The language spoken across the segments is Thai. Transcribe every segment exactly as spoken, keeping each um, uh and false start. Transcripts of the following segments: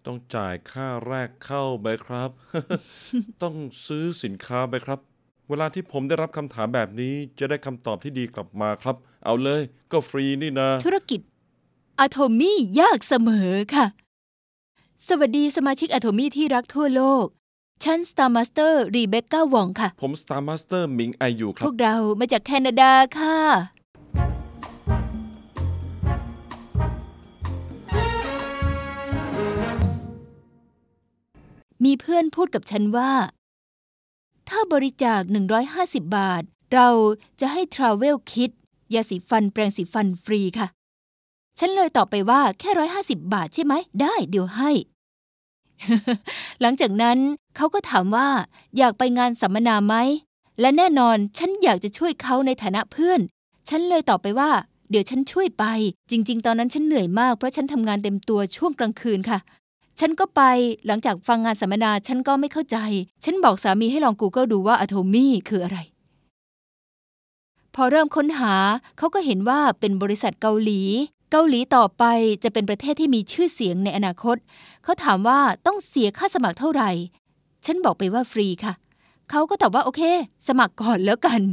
ต้องจ่ายค่าแรกเข้าไปครับ ต้องซื้อสินค้าไปครับเวลาที่ผมได้รับคำถามแบบนี้จะได้คำตอบที่ดีกลับมาครับเอาเลยก็ฟรีนี่นะธุรกิจอะโทมี่ยากเสมอค่ะสวัสดีสมาชิกอะโทมี่ที่รักทั่วโลกฉัน Star Master รีเบคก้าวองค่ะผม Star Master หมิงไออยู่ครับพวกเรามาจากแคนาดาค่ะมีเพื่อนพูดกับฉันว่าถ้าบริจาคหนึ่งร้อยห้าสิบบาทเราจะให้ Travel Kit ยาสีฟันแปรงสีฟันฟรีค่ะฉันเลยตอบไปว่าแค่หนึ่งร้อยห้าสิบบาทใช่ไหมได้เดี๋ยวให้ หลังจากนั้นเขาก็ถามว่าอยากไปงานสัมมนาไหมและแน่นอนฉันอยากจะช่วยเขาในฐานะเพื่อนฉันเลยตอบไปว่าเดี๋ยวฉันช่วยไปจริงๆตอนนั้นฉันเหนื่อยมากเพราะฉันทำงานเต็มตัวช่วงกลางคืนค่ะฉันก็ไปหลังจากฟังงานสัมมนาฉันก็ไม่เข้าใจฉันบอกสามีให้ลอง Google ดูว่า Atomy คืออะไรพอเริ่มค้นหาเขาก็เห็นว่าเป็นบริษัทเกาหลีเกาหลีต่อไปจะเป็นประเทศที่มีชื่อเสียงในอนาคตเขาถามว่าต้องเสียค่าสมัครเท่าไหร่ฉันบอกไปว่าฟรีค่ะเขาก็ตอบว่าโอเคสมัครก่อนแล้วกัน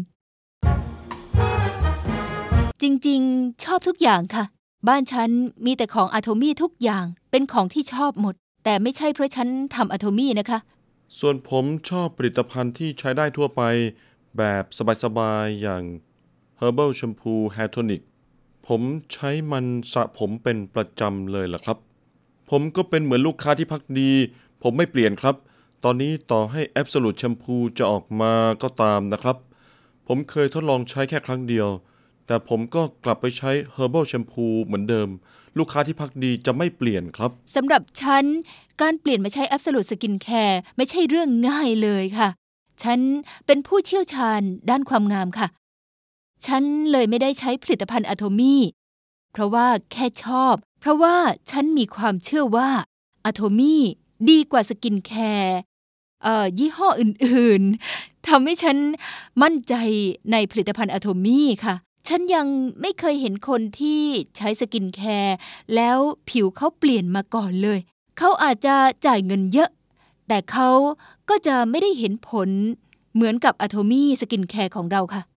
จริงๆชอบทุกอย่างค่ะบ้านฉันมีแต่ของอะโทมี่ทุกอย่างเป็นของที่ชอบหมดแต่ไม่ใช่เพราะฉันทำอะโทมี่นะคะส่วนผมชอบผลิตภัณฑ์ที่ใช้ได้ทั่วไปแบบสบายๆอย่าง Herbal Shampoo Hair Tonic ผมใช้มันสระผมเป็นประจำเลยล่ะครับผมก็เป็นเหมือนลูกค้าที่พักดีผมไม่เปลี่ยนครับตอนนี้ต่อให้ Absolute Shampoo จะออกมาก็ตามนะครับผมเคยทดลองใช้แค่ครั้งเดียวแต่ผมก็กลับไปใช้ Herbal Shampoo เหมือนเดิมลูกค้าที่พักดีจะไม่เปลี่ยนครับสำหรับฉันการเปลี่ยนมาใช้ Absolute Skincare ไม่ใช่เรื่องง่ายเลยค่ะฉันเป็นผู้เชี่ยวชาญด้านความงามค่ะฉันเลยไม่ได้ใช้ผลิตภัณฑ์อะโทมี่เพราะว่าแค่ชอบเพราะว่าฉันมีความเชื่อว่าอะโทมี่ดีกว่าสกินแคร์เอ่อยี่ห้ออื่นๆทำให้ฉันมั่นใจในผลิตภัณฑ์อะโทมี่ค่ะฉันยังไม่เคยเห็นคนที่ใช้สกินแคร์แล้วผิวเขาเปลี่ยนมาก่อนเลยเขาอาจจะจ่ายเงินเยอะแต่เขาก็จะไม่ได้เห็นผลเหมือนกับอะโทมี่สกินแคร์ของเราค่ะ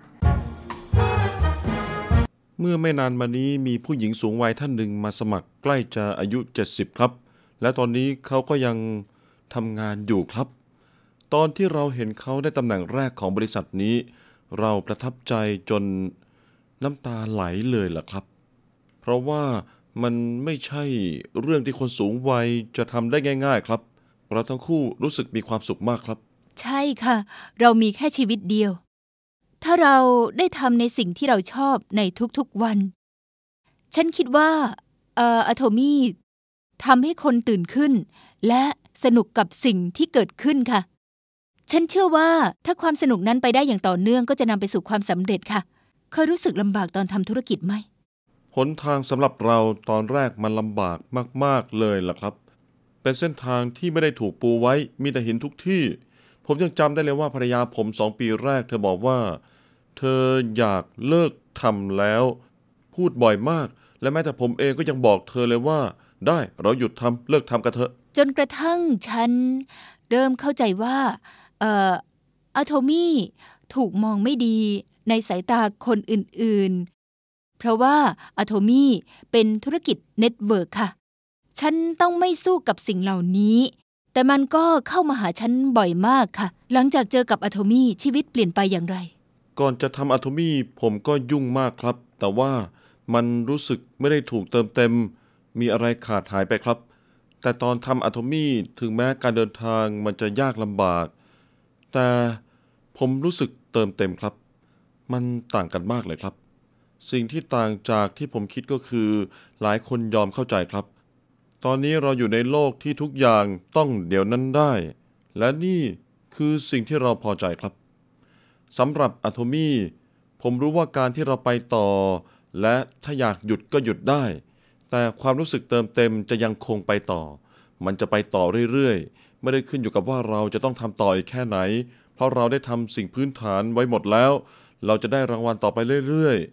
เมื่อไม่นานมานี้มีผู้หญิงสูงวัยท่านหนึ่งมาสมัครใกล้จะอายุเจ็ดสิบครับและตอนนี้เขาก็ยังทำงานอยู่ครับตอนที่เราเห็นเขาได้ตำแหน่งแรกของบริษัทนี้เราประทับใจจนน้ำตาไหลเลยล่ะครับเพราะว่ามันไม่ใช่เรื่องที่คนสูงวัยจะทำได้ง่ายๆครับเราทั้งคู่รู้สึกมีความสุขมากครับใช่ค่ะเรามีแค่ชีวิตเดียวถ้าเราได้ทำในสิ่งที่เราชอบในทุกๆวันฉันคิดว่าเอ่ออะโทมี่ทำให้คนตื่นขึ้นและสนุกกับสิ่งที่เกิดขึ้นค่ะฉันเชื่อว่าถ้าความสนุกนั้นไปได้อย่างต่อเนื่องก็จะนำไปสู่ความสำเร็จค่ะเคยรู้สึกลำบากตอนทำธุรกิจไหมหนทางสำหรับเราตอนแรกมันลำบากมากๆเลยล่ะครับเป็นเส้นทางที่ไม่ได้ถูกปูไว้มีแต่หินทุกที่ผมยังจำได้เลยว่าภรรยาผมสองปีแรกเธอบอกว่าเธออยากเลิกทำแล้วพูดบ่อยมากและแม้แต่ผมเองก็ยังบอกเธอเลยว่าได้เราหยุดทำเลิกทำกันเถอะจนกระทั่งฉันเริ่มเข้าใจว่าเอ่ออะโทมี่ถูกมองไม่ดีในสายตาคนอื่นๆเพราะว่าอะโทมี่เป็นธุรกิจเน็ตเวิร์กค่ะฉันต้องไม่สู้กับสิ่งเหล่านี้แต่มันก็เข้ามาหาฉันบ่อยมากค่ะหลังจากเจอกับอะโทมี่ชีวิตเปลี่ยนไปอย่างไรก่อนจะทำอะโทมี่ผมก็ยุ่งมากครับแต่ว่ามันรู้สึกไม่ได้ถูกเติมเต็มมีอะไรขาดหายไปครับแต่ตอนทำอะโทมี่ถึงแม้การเดินทางมันจะยากลำบากแต่ผมรู้สึกเติมเต็มครับมันต่างกันมากเลยครับสิ่งที่ต่างจากที่ผมคิดก็คือหลายคนยอมเข้าใจครับตอนนี้เราอยู่ในโลกที่ทุกอย่างต้องเดี๋ยวนั้นได้และนี่คือสิ่งที่เราพอใจครับสำหรับอะโทมี่ผมรู้ว่าการที่เราไปต่อและถ้าอยากหยุดก็หยุดได้แต่ความรู้สึกเติมเต็มจะยังคงไปต่อมันจะไปต่อเรื่อยๆไม่ได้ขึ้นอยู่กับว่าเราจะต้องทำต่ออีกแค่ไหนเพราะเราได้ทำสิ่งพื้นฐานไว้หมดแล้วเราจะได้รางวัลต่อไปเรื่อย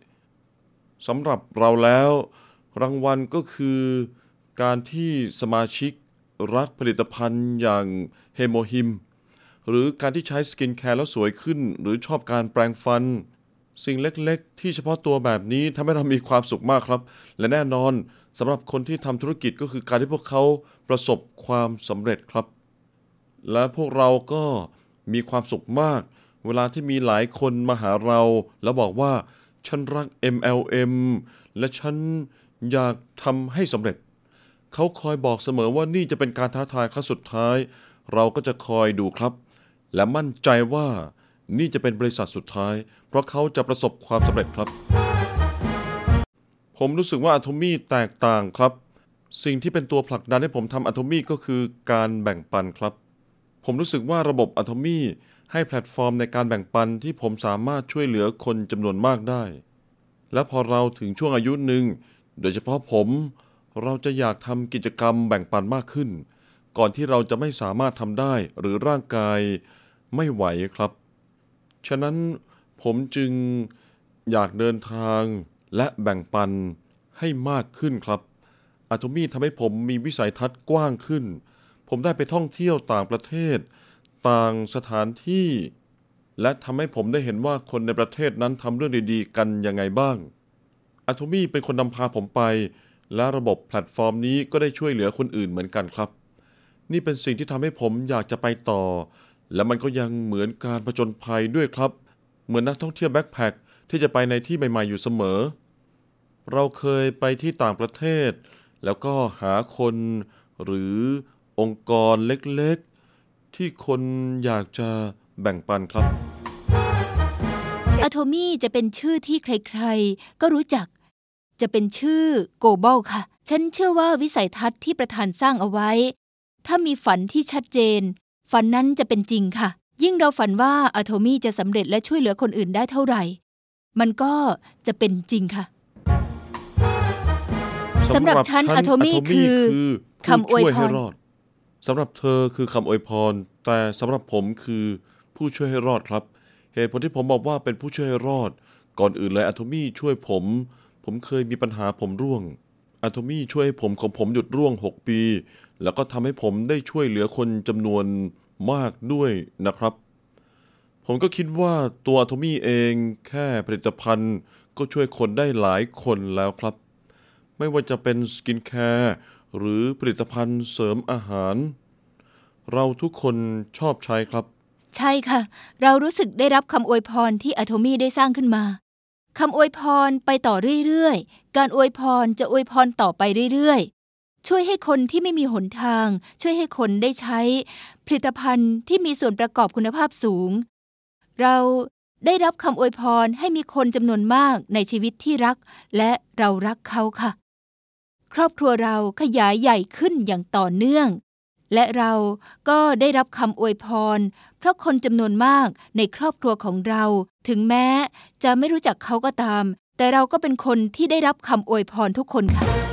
ๆสำหรับเราแล้วรางวัลก็คือการที่สมาชิกรักผลิตภัณฑ์อย่างเฮโมฮิมหรือการที่ใช้สกินแคร์แล้วสวยขึ้นหรือชอบการแปรงฟันสิ่งเล็กๆที่เฉพาะตัวแบบนี้ทำให้เรามีความสุขมากครับและแน่นอนสำหรับคนที่ทำธุรกิจก็คือการที่พวกเขาประสบความสำเร็จครับและพวกเราก็มีความสุขมากเวลาที่มีหลายคนมาหาเราแล้วบอกว่าฉันรัก เอ็ม แอล เอ็ม และฉันอยากทำให้สำเร็จเขาคอยบอกเสมอว่านี่จะเป็นการท้าทายครั้งสุดท้ายเราก็จะคอยดูครับและมั่นใจว่านี่จะเป็นบริษัทสุดท้ายเพราะเขาจะประสบความสำเร็จครับผมรู้สึกว่า Atomy แตกต่างครับสิ่งที่เป็นตัวผลักดันให้ผมทำ Atomy ก็คือการแบ่งปันครับผมรู้สึกว่าระบบ Atomy ให้แพลตฟอร์มในการแบ่งปันที่ผมสามารถช่วยเหลือคนจำนวนมากได้และพอเราถึงช่วงอายุหนึ่งโดยเฉพาะผมเราจะอยากทำกิจกรรมแบ่งปันมากขึ้นก่อนที่เราจะไม่สามารถทำได้หรือร่างกายไม่ไหวครับฉะนั้นผมจึงอยากเดินทางและแบ่งปันให้มากขึ้นครับ Atomy ทำให้ผมมีวิสัยทัศน์กว้างขึ้นผมได้ไปท่องเที่ยวต่างประเทศต่างสถานที่และทำให้ผมได้เห็นว่าคนในประเทศนั้นทำเรื่องดีๆกันยังไงบ้าง Atomy เป็นคนนำพาผมไปและระบบแพลตฟอร์มนี้ก็ได้ช่วยเหลือคนอื่นเหมือนกันครับนี่เป็นสิ่งที่ทำให้ผมอยากจะไปต่อและมันก็ยังเหมือนการผจญภัยด้วยครับเหมือนนักท่องเที่ยวแบ็คแพ็คที่จะไปในที่ใหม่ๆอยู่เสมอเราเคยไปที่ต่างประเทศแล้วก็หาคนหรือองค์กรเล็กๆที่คนอยากจะแบ่งปันครับ Atomy จะเป็นชื่อที่ใครๆก็รู้จักจะเป็นชื่อ Global ค่ะฉันเชื่อว่าวิสัยทัศน์ที่ประธานสร้างเอาไว้ถ้ามีฝันที่ชัดเจนฝันนั้นจะเป็นจริงค่ะยิ่งเราฝันว่า Atomy จะสำเร็จและช่วยเหลือคนอื่นได้เท่าไหร่มันก็จะเป็นจริงค่ะสำหรับฉัน Atomy คือคำอวยพรสำหรับเธอคือคำอวยพรแต่สำหรับผมคือผู้ช่วยให้รอดครับเหตุผลที่ผมบอกว่าเป็นผู้ช่วยให้รอดก่อนอื่นเลย Atomy ช่วยผมผมเคยมีปัญหาผมร่วง Atomy ช่วยให้ผมของผมหยุดร่วงหกปีแล้วก็ทำให้ผมได้ช่วยเหลือคนจำนวนมากด้วยนะครับผมก็คิดว่าตัว Atomy เองแค่ผลิตภัณฑ์ก็ช่วยคนได้หลายคนแล้วครับไม่ว่าจะเป็นสกินแคร์หรือผลิตภัณฑ์เสริมอาหารเราทุกคนชอบใช้ครับใช่ค่ะเรารู้สึกได้รับคำอวยพรที่ Atomy ได้สร้างขึ้นมาคำอวยพรไปต่อเรื่อยๆการอวยพรจะอวยพรต่อไปเรื่อยๆช่วยให้คนที่ไม่มีหนทางช่วยให้คนได้ใช้ผลิตภัณฑ์ที่มีส่วนประกอบคุณภาพสูงเราได้รับคำอวยพรให้มีคนจำนวนมากในชีวิตที่รักและเรารักเขาค่ะครอบครัวเราขยายใหญ่ขึ้นอย่างต่อเนื่องและเราก็ได้รับคำอวยพรเพราะคนจำนวนมากในครอบครัวของเราถึงแม้จะไม่รู้จักเขาก็ตามแต่เราก็เป็นคนที่ได้รับคำอวยพรทุกคนค่ะ